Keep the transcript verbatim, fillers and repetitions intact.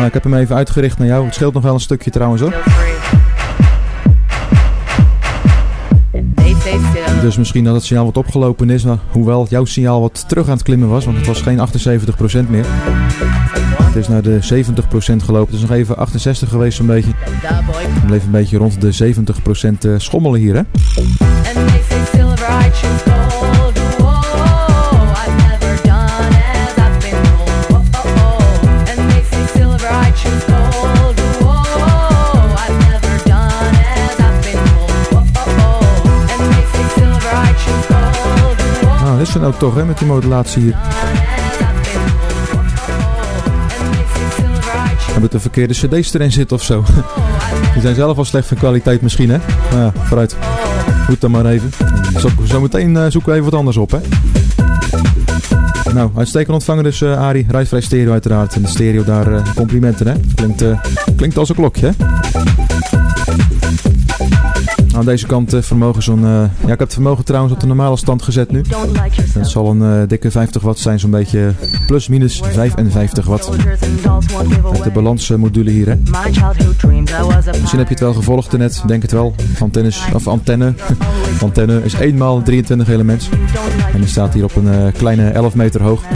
Nou, ik heb hem even uitgericht naar jou. Het scheelt nog wel een stukje trouwens hoor. Dus misschien dat het signaal wat opgelopen is, maar hoewel jouw signaal wat terug aan het klimmen was, want het was geen achtenzeventig procent meer. Het is naar de zeventig procent gelopen. Het is nog even achtenzestig geweest zo'n beetje. Het bleef een beetje rond de zeventig procent schommelen hier hè. Nou, dit is er nou toch hè, met die modulatie hier. Hebben de verkeerde cd's erin zitten of zo. Die zijn zelf al slecht van kwaliteit misschien hè. Nou ja, vooruit. Goed dan maar even. Zo, zo meteen uh, zoeken we even wat anders op hè. Nou, uitstekend ontvangen dus uh, Arie. Rijvrij stereo uiteraard. En de stereo daar uh, complimenten hè. Klinkt, uh, klinkt als een klokje hè. Aan deze kant uh, vermogen zo'n... Uh, ja, ik heb het vermogen trouwens op de normale stand gezet nu. Het zal een uh, dikke vijftig watt zijn, zo'n beetje plus minus vijfenvijftig watt. Met de balansmodule hier, hè. Misschien heb je het wel gevolgd net, denk het wel. Antennes, of antenne. Antenne is één maal drieëntwintig elements. En die staat hier op een uh, kleine elf meter hoog.